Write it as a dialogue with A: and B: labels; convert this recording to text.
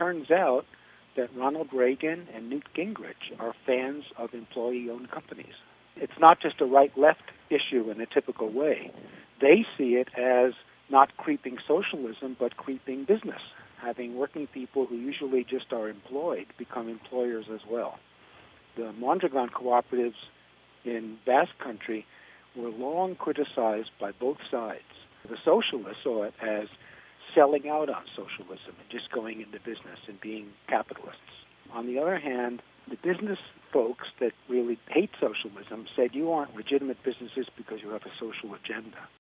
A: turns out that Ronald Reagan and Newt Gingrich are fans of employee-owned companies. It's not just a right-left issue in a typical way. They see it as not creeping socialism, but creeping business, having working people who usually just are employed become employers as well. The Mondragon cooperatives in Basque Country were long criticized by both sides. The socialists saw it as selling out on socialism and just going into business and being capitalists. On the other hand, the business folks that really hate socialism said you aren't legitimate businesses because you have a social agenda.